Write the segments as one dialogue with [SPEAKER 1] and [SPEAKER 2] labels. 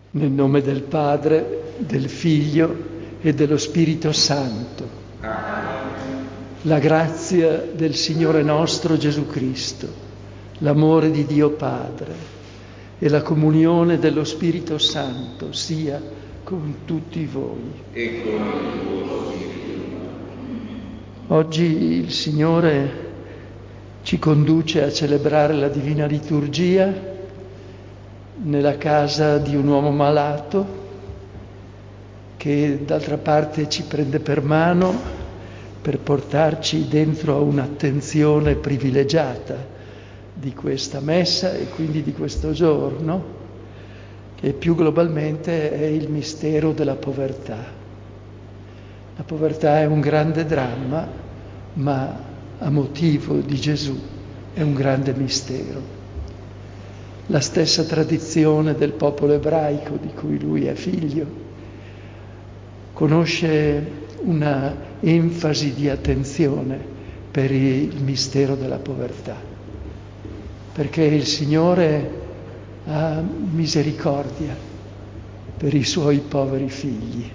[SPEAKER 1] Nel nome del Padre, del Figlio e dello Spirito Santo. La grazia del Signore nostro Gesù Cristo, l'amore di Dio Padre e la comunione dello Spirito Santo sia con tutti voi.
[SPEAKER 2] E con il tuo Spirito.
[SPEAKER 1] Oggi il Signore ci conduce a celebrare la Divina Liturgia nella casa di un uomo malato che d'altra parte ci prende per mano per portarci dentro a un'attenzione privilegiata di questa messa e quindi di questo giorno, che più globalmente è il mistero della povertà. La povertà è un grande dramma, ma a motivo di Gesù è un grande mistero. La stessa tradizione del popolo ebraico di cui lui è figlio conosce una enfasi di attenzione per il mistero della povertà, perché il Signore ha misericordia per i suoi poveri figli.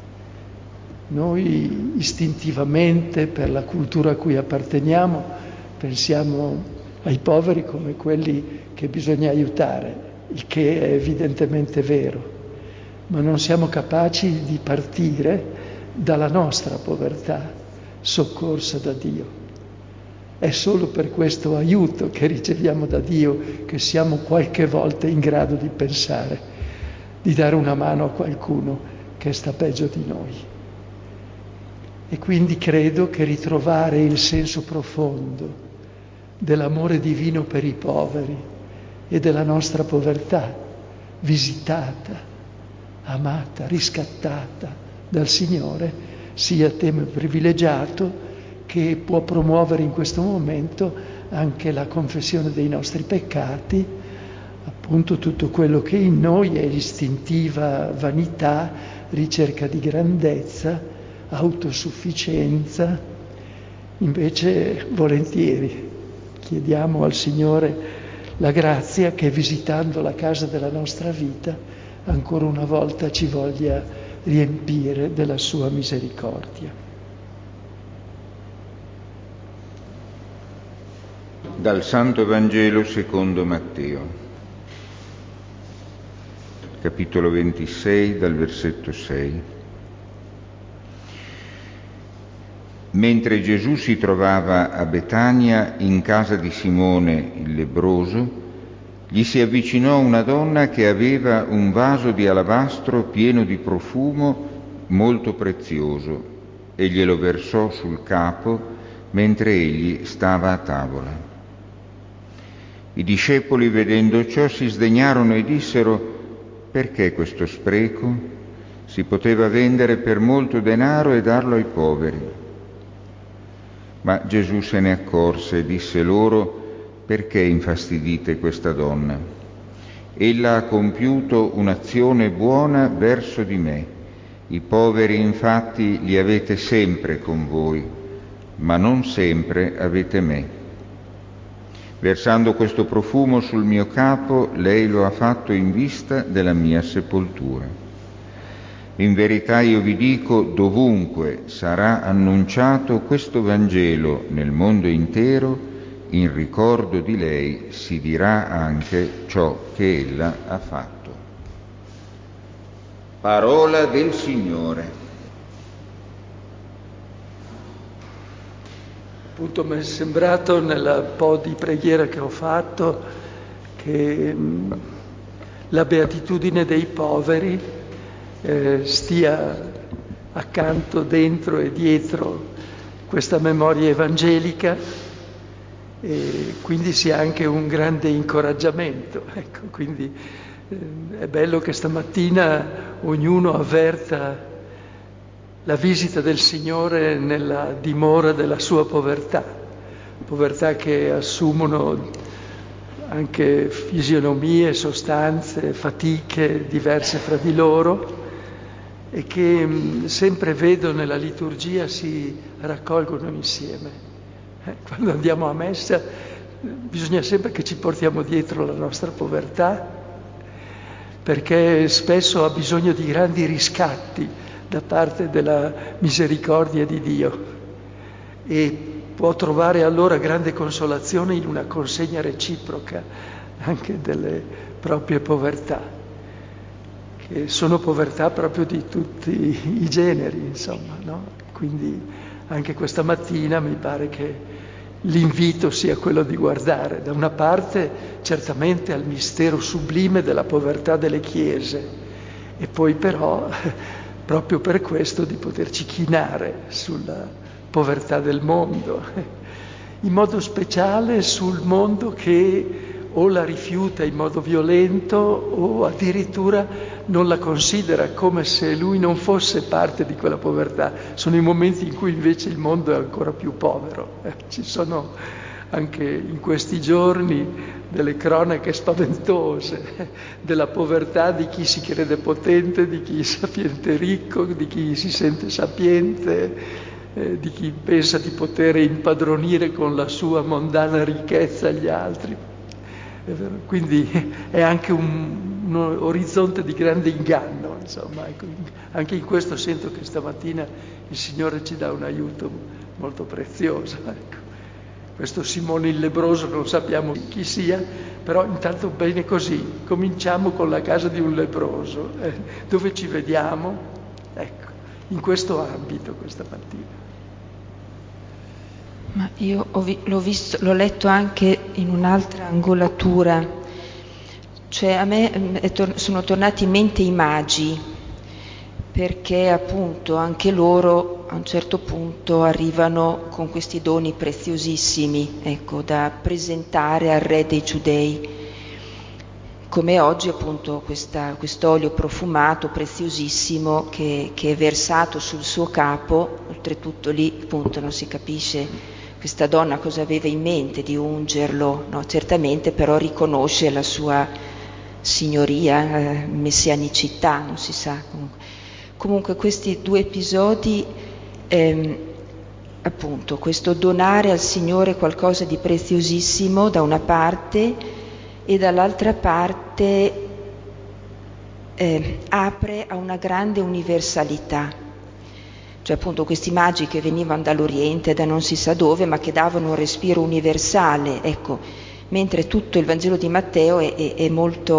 [SPEAKER 1] Noi istintivamente, per la cultura a cui apparteniamo, pensiamo ai poveri come quelli che bisogna aiutare, il che è evidentemente vero, ma non siamo capaci di partire dalla nostra povertà soccorsa da Dio. È solo per questo aiuto che riceviamo da Dio che siamo qualche volta in grado di pensare di dare una mano a qualcuno che sta peggio di noi. E quindi credo che ritrovare il senso profondo dell'amore divino per i poveri e della nostra povertà, visitata, amata, riscattata dal Signore, sia tema privilegiato che può promuovere in questo momento anche la confessione dei nostri peccati, appunto tutto quello che in noi è istintiva vanità, ricerca di grandezza, autosufficienza. Invece volentieri chiediamo al Signore la grazia che, visitando la casa della nostra vita, ancora una volta ci voglia riempire della sua misericordia.
[SPEAKER 2] Dal Santo Vangelo secondo Matteo, capitolo 26, dal versetto 6. Mentre Gesù si trovava a Betania, in casa di Simone il lebbroso, gli si avvicinò una donna che aveva un vaso di alabastro pieno di profumo molto prezioso e glielo versò sul capo mentre egli stava a tavola. I discepoli, vedendo ciò, si sdegnarono e dissero: «Perché questo spreco? Si poteva vendere per molto denaro e darlo ai poveri». Ma Gesù se ne accorse e disse loro: «Perché infastidite questa donna? Ella ha compiuto un'azione buona verso di me. I poveri infatti li avete sempre con voi, ma non sempre avete me. Versando questo profumo sul mio capo, lei lo ha fatto in vista della mia sepoltura. In verità io vi dico, dovunque sarà annunciato questo Vangelo nel mondo intero, in ricordo di lei si dirà anche ciò che ella ha fatto». Parola del Signore.
[SPEAKER 1] Appunto mi è sembrato nella po' di preghiera che ho fatto che la beatitudine dei poveri stia accanto, dentro e dietro questa memoria evangelica e quindi sia anche un grande incoraggiamento. Ecco, quindi è bello che stamattina ognuno avverta la visita del Signore nella dimora della sua povertà che assumono anche fisionomie, sostanze, fatiche diverse fra di loro e che sempre vedo nella liturgia si raccolgono insieme. Quando andiamo a messa bisogna sempre che ci portiamo dietro la nostra povertà, perché spesso ha bisogno di grandi riscatti da parte della misericordia di Dio e può trovare allora grande consolazione in una consegna reciproca anche delle proprie povertà, che sono povertà proprio di tutti i generi, insomma, no? Quindi anche questa mattina mi pare che l'invito sia quello di guardare da una parte certamente al mistero sublime della povertà delle chiese e poi però proprio per questo di poterci chinare sulla povertà del mondo, in modo speciale sul mondo che o la rifiuta in modo violento o addirittura non la considera, come se lui non fosse parte di quella povertà. Sono i momenti in cui invece il mondo è ancora più povero. Ci sono anche in questi giorni delle cronache spaventose della povertà di chi si crede potente, di chi si sente ricco, di chi si sente sapiente, di chi pensa di poter impadronire con la sua mondana ricchezza gli altri. Quindi è anche un orizzonte di grande inganno, insomma. Ecco, anche in questo sento che stamattina il Signore ci dà un aiuto molto prezioso. Ecco. Questo Simone il lebbroso non sappiamo chi sia, però intanto bene così, cominciamo con la casa di un lebbroso, dove ci vediamo, ecco, in questo ambito questa mattina.
[SPEAKER 3] Ma io l'ho letto anche in un'altra angolatura, cioè a me sono tornati in mente i magi, perché appunto anche loro a un certo punto arrivano con questi doni preziosissimi, ecco, da presentare al re dei Giudei, come oggi appunto quest'olio profumato preziosissimo che è versato sul suo capo. Oltretutto lì appunto non si capisce questa donna cosa aveva in mente di ungerlo, no? Certamente però riconosce la sua signoria, messianicità, non si sa. Comunque questi due episodi, appunto questo donare al Signore qualcosa di preziosissimo da una parte e dall'altra parte apre a una grande universalità. Cioè appunto questi magi che venivano dall'Oriente, da non si sa dove, ma che davano un respiro universale, ecco, mentre tutto il Vangelo di Matteo è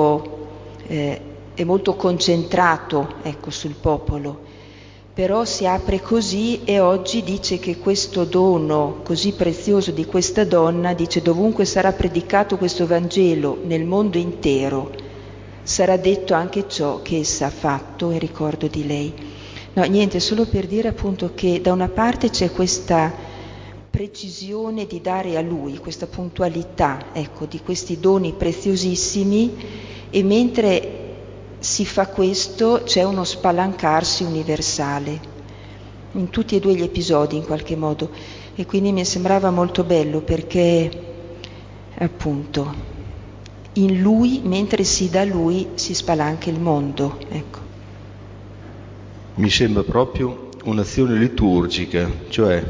[SPEAKER 3] molto concentrato, ecco, sul popolo. Però si apre così e oggi dice che questo dono così prezioso di questa donna, dice dovunque sarà predicato questo Vangelo nel mondo intero, sarà detto anche ciò che essa ha fatto in ricordo di lei. No, niente, solo per dire appunto che da una parte c'è questa precisione di dare a lui, questa puntualità, ecco, di questi doni preziosissimi, e mentre si fa questo c'è uno spalancarsi universale in tutti e due gli episodi in qualche modo, e quindi mi sembrava molto bello perché appunto in lui, mentre si dà lui, si spalanca il mondo, ecco.
[SPEAKER 4] Mi sembra proprio un'azione liturgica, cioè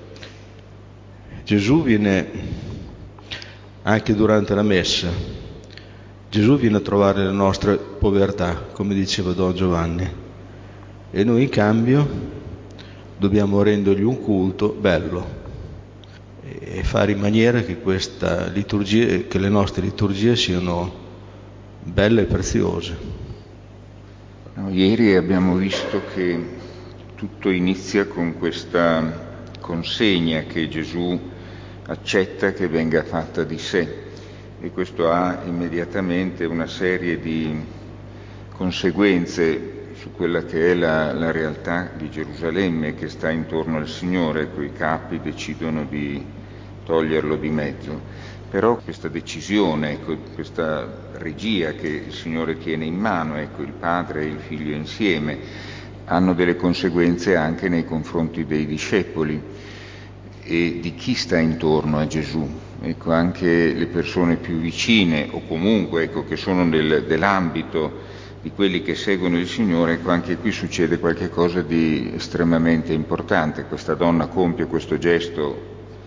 [SPEAKER 4] Gesù viene anche durante la messa, Gesù viene a trovare la nostra povertà, come diceva Don Giovanni, e noi in cambio dobbiamo rendergli un culto bello e fare in maniera che questa liturgia, che le nostre liturgie siano belle e preziose.
[SPEAKER 2] Ieri abbiamo visto che tutto inizia con questa consegna che Gesù accetta che venga fatta di sé, e questo ha immediatamente una serie di conseguenze su quella che è la realtà di Gerusalemme che sta intorno al Signore. Ecco, i capi decidono di toglierlo di mezzo. Però questa decisione, ecco, questa regia che il Signore tiene in mano, ecco, il Padre e il Figlio insieme, hanno delle conseguenze anche nei confronti dei discepoli e di chi sta intorno a Gesù. Ecco, anche le persone più vicine o comunque, ecco, che sono dell'ambito di quelli che seguono il Signore, ecco, anche qui succede qualche cosa di estremamente importante. Questa donna compie questo gesto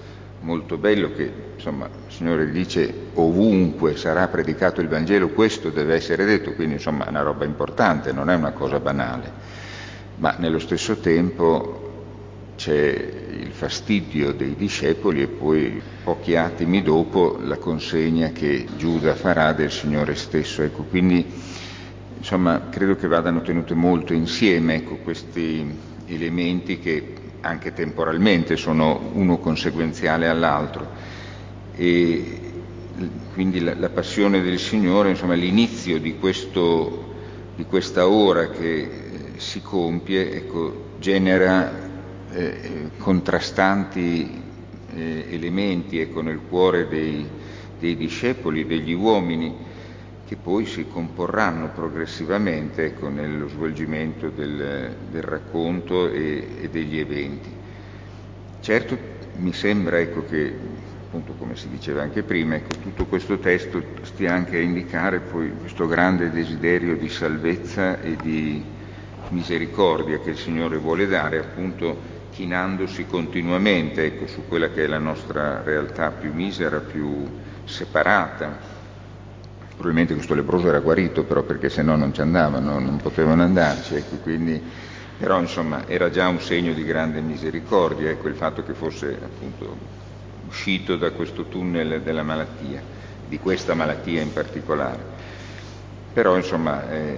[SPEAKER 2] molto bello che, insomma, il Signore dice ovunque sarà predicato il Vangelo, questo deve essere detto, quindi insomma è una roba importante, non è una cosa banale, ma nello stesso tempo c'è il fastidio dei discepoli e poi pochi attimi dopo la consegna che Giuda farà del Signore stesso. Ecco, quindi insomma credo che vadano tenute molto insieme, ecco, questi elementi che anche temporalmente sono uno conseguenziale all'altro, e quindi la passione del Signore, insomma l'inizio di questa ora che si compie, ecco, genera contrastanti elementi, ecco, nel cuore dei discepoli, degli uomini, che poi si comporranno progressivamente, ecco, nello svolgimento del racconto e degli eventi. Certo, mi sembra, ecco, che appunto, come si diceva anche prima, ecco, tutto questo testo stia anche a indicare poi questo grande desiderio di salvezza e di misericordia che il Signore vuole dare, appunto chinandosi continuamente, ecco, su quella che è la nostra realtà più misera, più separata. Probabilmente questo lebbroso era guarito, però, perché se no non ci andavano, non potevano andarci, ecco, quindi, però insomma era già un segno di grande misericordia, ecco, il fatto che fosse appunto uscito da questo tunnel della malattia, di questa malattia in particolare. Però insomma è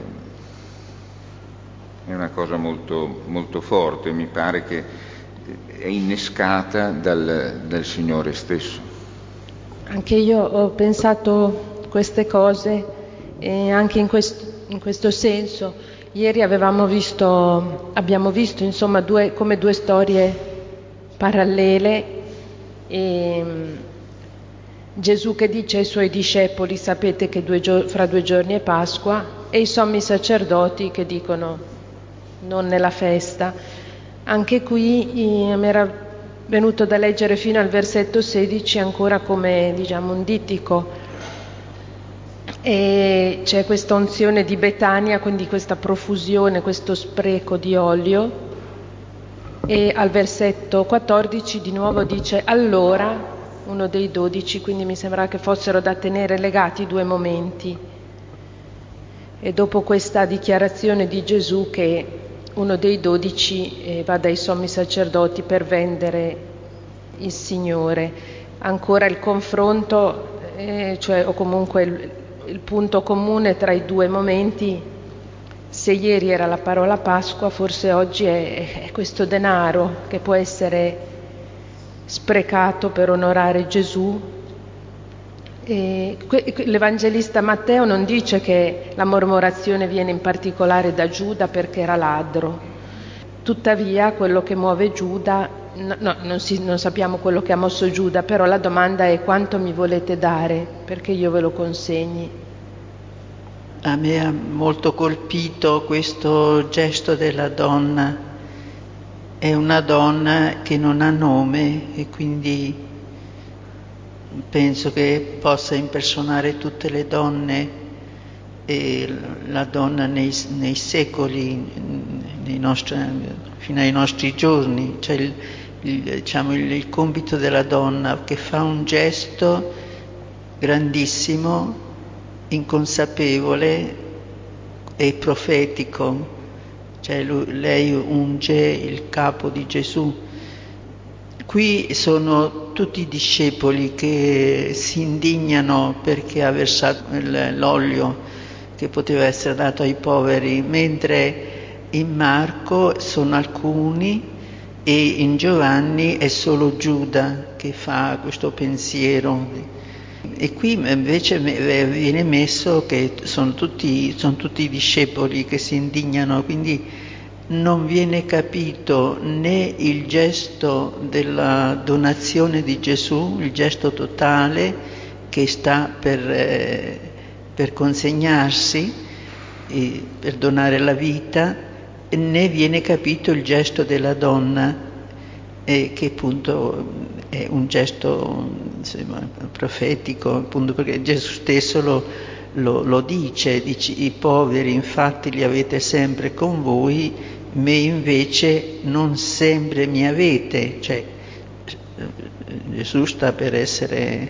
[SPEAKER 2] una cosa molto, molto forte, mi pare che è innescata dal Signore stesso.
[SPEAKER 5] Anche io ho pensato queste cose e anche in questo senso ieri abbiamo visto insomma come due storie parallele, e Gesù che dice ai suoi discepoli: sapete che fra 2 giorni è Pasqua, e i sommi sacerdoti che dicono: non nella festa. Anche qui mi era venuto da leggere fino al versetto 16 ancora come, diciamo, un dittico, e c'è questa unzione di Betania, quindi questa profusione, questo spreco di olio, e al versetto 14 di nuovo dice allora uno dei 12, quindi mi sembra che fossero da tenere legati i 2 momenti. E dopo questa dichiarazione di Gesù che uno dei 12 va dai sommi sacerdoti per vendere il Signore, ancora il confronto, cioè, o comunque il punto comune tra i 2 momenti: se ieri era la parola Pasqua, forse oggi è questo denaro che può essere sprecato per onorare Gesù. E l'Evangelista Matteo non dice che la mormorazione viene in particolare da Giuda perché era ladro, tuttavia quello che muove Giuda, non sappiamo quello che ha mosso Giuda, però la domanda è: quanto mi volete dare perché io ve lo consegni?
[SPEAKER 6] A me ha molto colpito questo gesto della donna. È una donna che non ha nome e quindi penso che possa impersonare tutte le donne, e la donna nei secoli, fino ai nostri giorni. Cioè il compito della donna che fa un gesto grandissimo, inconsapevole e profetico. Cioè lei unge il capo di Gesù. Qui sono tutti i discepoli che si indignano perché ha versato l'olio che poteva essere dato ai poveri, mentre in Marco sono alcuni e in Giovanni è solo Giuda che fa questo pensiero. E qui invece viene messo che sono tutti i discepoli che si indignano, quindi non viene capito né il gesto della donazione di Gesù, il gesto totale che sta per consegnarsi, per donare la vita, né viene capito il gesto della donna, che appunto è un gesto profetico, appunto perché Gesù stesso lo dice, i poveri infatti li avete sempre con voi, me invece non sempre mi avete. Cioè Gesù sta per essere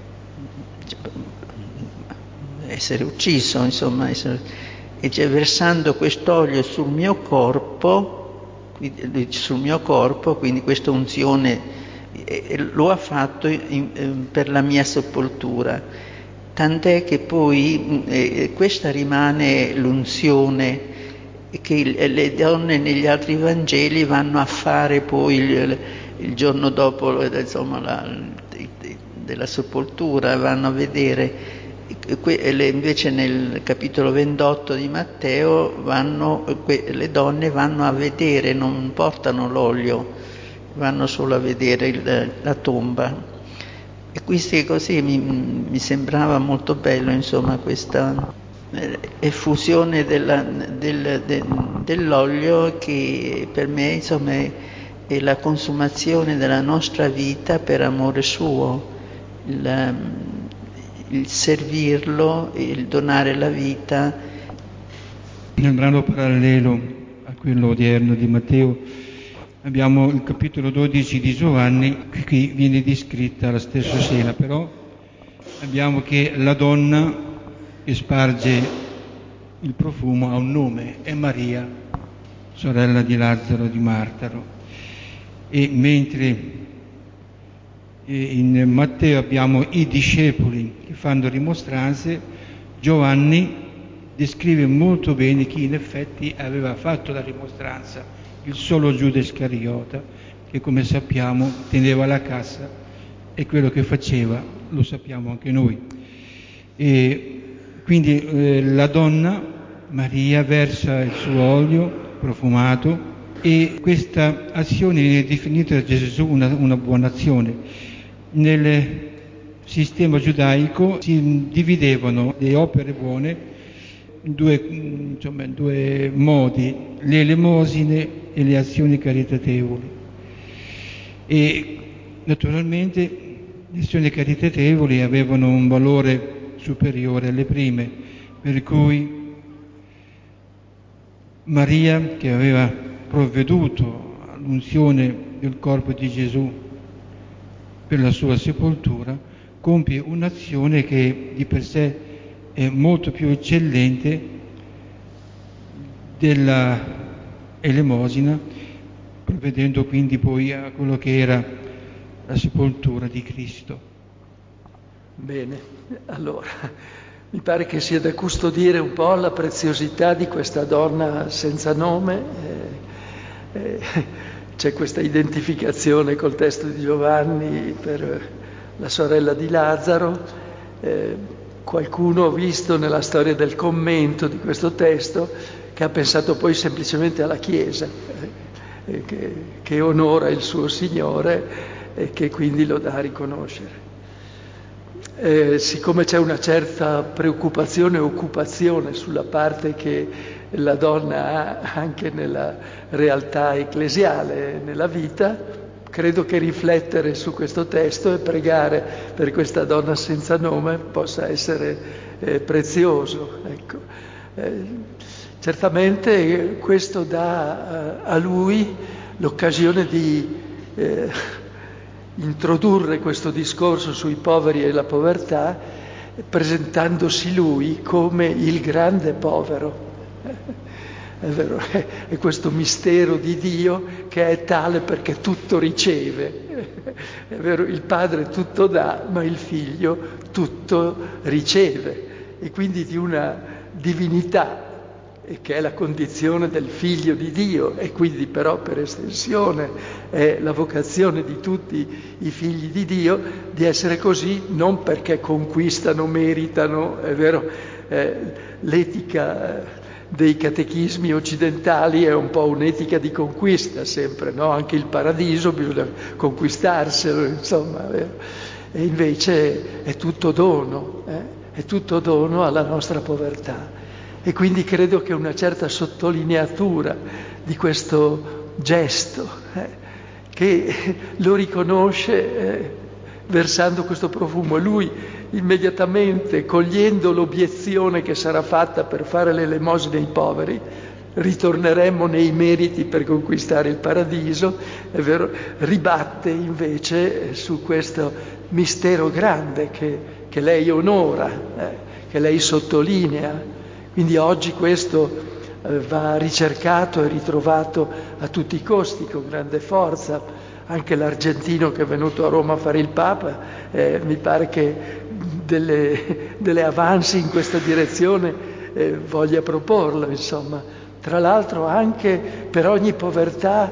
[SPEAKER 6] ucciso, insomma, e cioè, versando quest'olio sul mio corpo, quindi questa unzione lo ha fatto per la mia sepoltura, tant'è che poi questa rimane l'unzione che le donne negli altri Vangeli vanno a fare poi il giorno dopo, insomma, della sepoltura, vanno a vedere. Invece nel capitolo 28 di Matteo le donne vanno a vedere, non portano l'olio, vanno solo a vedere la tomba. E quindi così mi sembrava molto bello, insomma, questa effusione dell'olio che per me, insomma, è la consumazione della nostra vita per amore suo, il servirlo, il donare la vita.
[SPEAKER 7] Nel brano parallelo a quello odierno di Matteo abbiamo il capitolo 12 di Giovanni, qui viene descritta la stessa scena, però abbiamo che la donna che sparge il profumo ha un nome, è Maria, sorella di Lazzaro di Martaro. E mentre in Matteo abbiamo i discepoli che fanno rimostranze, Giovanni descrive molto bene chi in effetti aveva fatto la rimostranza, il solo Giuda Iscariota, che come sappiamo teneva la cassa e quello che faceva lo sappiamo anche noi. E quindi la donna Maria versa il suo olio profumato e questa azione viene definita da Gesù una buona azione. Nel sistema giudaico si dividevano le opere buone in due modi, le elemosine e le azioni caritatevoli. E naturalmente le azioni caritatevoli avevano un valore superiore alle prime, per cui Maria, che aveva provveduto all'unzione del corpo di Gesù per la sua sepoltura, compie un'azione che di per sé è molto più eccellente della elemosina, provvedendo quindi poi a quello che era la sepoltura di Cristo.
[SPEAKER 1] Bene, allora mi pare che sia da custodire un po' la preziosità di questa donna senza nome. C'è questa identificazione col testo di Giovanni per la sorella di Lazzaro. Qualcuno ho visto nella storia del commento di questo testo che ha pensato poi semplicemente alla Chiesa, che onora il suo Signore e che quindi lo dà a riconoscere. Siccome c'è una certa preoccupazione e occupazione sulla parte che la donna ha anche nella realtà ecclesiale, nella vita, credo che riflettere su questo testo e pregare per questa donna senza nome possa essere prezioso. Ecco. Certamente questo dà a lui l'occasione di introdurre questo discorso sui poveri e la povertà, presentandosi lui come il grande povero. È vero, è questo mistero di Dio che è tale perché tutto riceve. È vero, il padre tutto dà, ma il figlio tutto riceve. E quindi di una divinità, che è la condizione del figlio di Dio, e quindi però per estensione è la vocazione di tutti i figli di Dio, di essere così non perché conquistano, meritano, è vero, l'etica dei catechismi occidentali è un po' un'etica di conquista sempre, no? Anche il paradiso bisogna conquistarselo, insomma, vero? E invece è tutto dono, è tutto dono alla nostra povertà. E quindi credo che una certa sottolineatura di questo gesto, che lo riconosce versando questo profumo, e lui immediatamente, cogliendo l'obiezione che sarà fatta per fare l'elemosina ai poveri, ritorneremmo nei meriti per conquistare il paradiso, è vero, ribatte invece su questo mistero grande che lei onora, che lei sottolinea. Quindi oggi questo va ricercato e ritrovato a tutti i costi, con grande forza. Anche l'argentino che è venuto a Roma a fare il Papa, mi pare che delle avanzi in questa direzione voglia proporlo, insomma. Tra l'altro anche per ogni povertà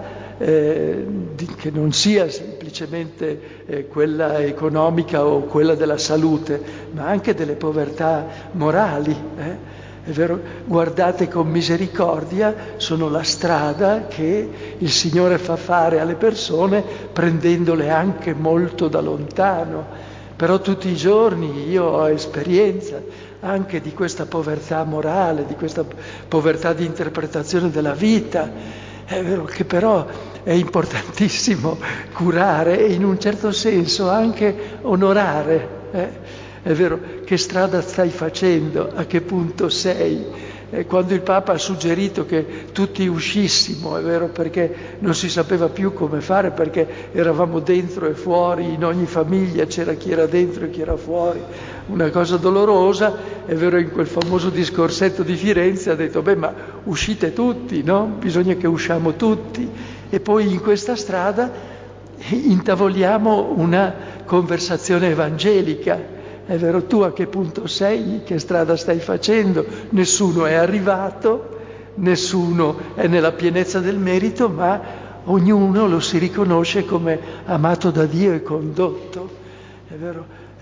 [SPEAKER 1] che non sia semplicemente quella economica o quella della salute, ma anche delle povertà morali. È vero, guardate con misericordia, sono la strada che il Signore fa fare alle persone prendendole anche molto da lontano. Però tutti i giorni io ho esperienza anche di questa povertà morale, di questa povertà di interpretazione della vita. È vero che però è importantissimo curare e in un certo senso anche onorare. È vero, che strada stai facendo? A che punto sei? Quando il Papa ha suggerito che tutti uscissimo, è vero, perché non si sapeva più come fare, perché eravamo dentro e fuori, in ogni famiglia c'era chi era dentro e chi era fuori, una cosa dolorosa, è vero, in quel famoso discorsetto di Firenze ha detto, ma uscite tutti, no? Bisogna che usciamo tutti. E poi in questa strada intavoliamo una conversazione evangelica. È vero, tu a che punto sei? Che strada stai facendo? Nessuno è arrivato, nessuno è nella pienezza del merito, ma ognuno lo si riconosce come amato da Dio e condotto. È vero,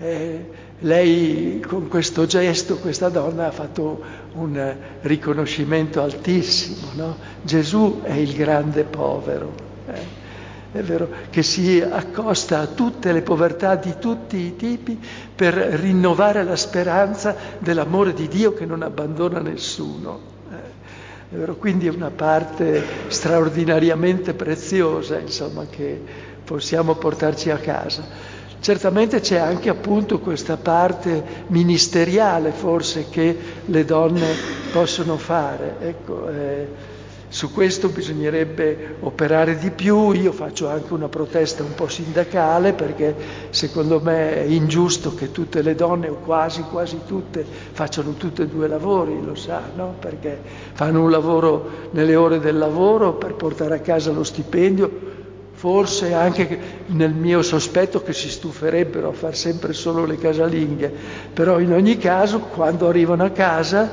[SPEAKER 1] lei con questo gesto, questa donna ha fatto un riconoscimento altissimo, no? Gesù è il grande povero. È vero, che si accosta a tutte le povertà di tutti i tipi per rinnovare la speranza dell'amore di Dio che non abbandona nessuno. È vero, quindi è una parte straordinariamente preziosa, insomma, che possiamo portarci a casa. Certamente c'è anche appunto questa parte ministeriale forse che le donne possono fare. Ecco, su questo bisognerebbe operare di più. Io faccio anche una protesta un po' sindacale perché secondo me è ingiusto che tutte le donne, o quasi tutte, facciano tutte e due lavori, lo sa, no? Perché fanno un lavoro nelle ore del lavoro per portare a casa lo stipendio, forse anche nel mio sospetto che si stuferebbero a far sempre solo le casalinghe, però in ogni caso quando arrivano a casa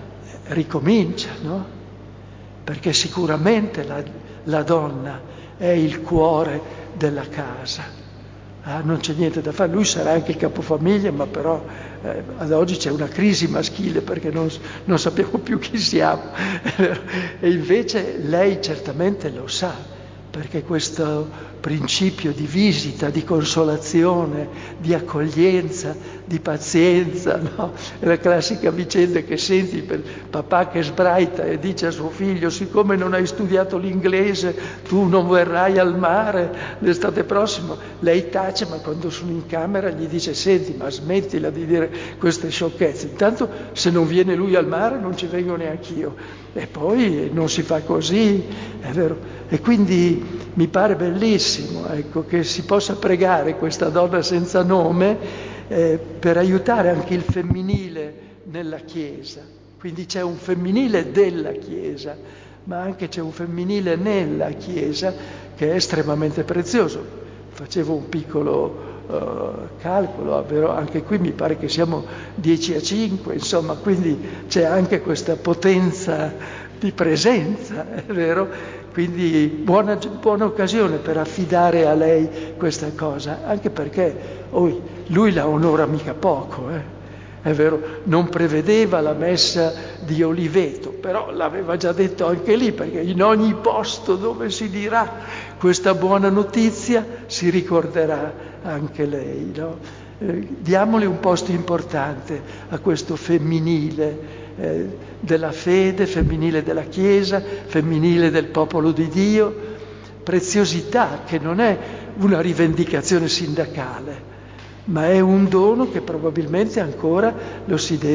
[SPEAKER 1] ricominciano. Perché sicuramente la donna è il cuore della casa. Non c'è niente da fare, lui sarà anche il capofamiglia, ma però ad oggi c'è una crisi maschile perché non sappiamo più chi siamo. E invece lei certamente lo sa, perché questo principio di visita, di consolazione, di accoglienza, di pazienza, no? È la classica vicenda che senti per papà che sbraita e dice a suo figlio: siccome non hai studiato l'inglese tu non verrai al mare l'estate prossima. Lei tace, ma quando sono in camera gli dice: senti, ma smettila di dire queste sciocchezze, intanto se non viene lui al mare non ci vengo neanch'io. E poi non si fa così, è vero. E quindi mi pare bellissimo, ecco, che si possa pregare questa donna senza nome per aiutare anche il femminile nella Chiesa. Quindi c'è un femminile della Chiesa, ma anche c'è un femminile nella Chiesa che è estremamente prezioso. Facevo un piccolo calcolo, anche qui mi pare che siamo 10-5, insomma, quindi c'è anche questa potenza di presenza, è vero? Quindi buona occasione per affidare a lei questa cosa, anche perché lui la onora mica poco, è vero? Non prevedeva la messa di Oliveto, però l'aveva già detto anche lì, perché in ogni posto dove si dirà questa buona notizia si ricorderà anche lei, no? Diamole un posto importante a questo femminile della fede, femminile della Chiesa, femminile del popolo di Dio, preziosità che non è una rivendicazione sindacale, ma è un dono che probabilmente ancora lo si deve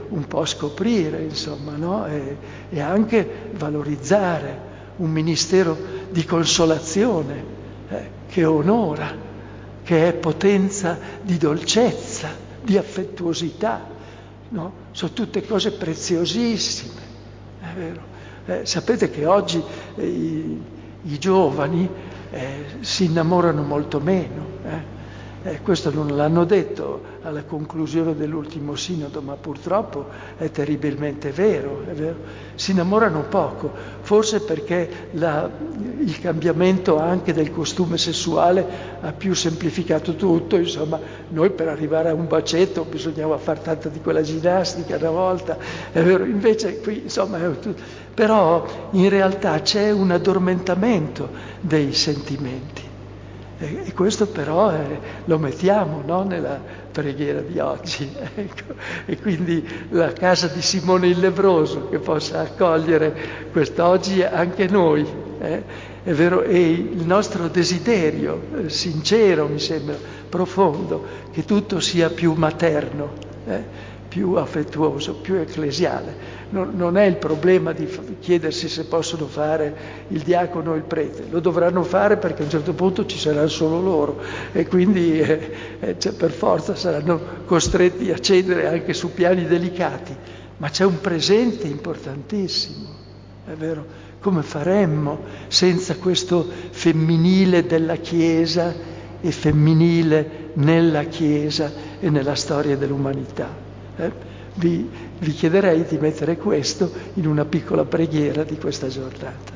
[SPEAKER 1] un po' scoprire, insomma, no? E anche valorizzare un ministero di consolazione che onora, che è potenza di dolcezza, di affettuosità, no? Sono tutte cose preziosissime, è vero. Sapete che oggi i giovani si innamorano molto meno. Questo non l'hanno detto alla conclusione dell'ultimo sinodo, ma purtroppo è terribilmente vero, è vero. Si innamorano poco, forse perché il cambiamento anche del costume sessuale ha più semplificato tutto, insomma, noi per arrivare a un bacetto bisognava fare tanta di quella ginnastica una volta, è vero, invece qui insomma è tutto. Però in realtà c'è un addormentamento dei sentimenti. E questo però lo mettiamo, no, nella preghiera di oggi, ecco. E quindi la casa di Simone il Lebbroso che possa accogliere quest'oggi anche noi, è vero, e il nostro desiderio sincero, mi sembra, profondo, che tutto sia più materno, più affettuoso, più ecclesiale. Non è il problema di chiedersi se possono fare il diacono o il prete, lo dovranno fare perché a un certo punto ci saranno solo loro e quindi per forza saranno costretti a cedere anche su piani delicati, ma c'è un presente importantissimo, è vero? Come faremmo senza questo femminile della Chiesa e femminile nella Chiesa e nella storia dell'umanità? Vi chiederei di mettere questo in una piccola preghiera di questa giornata.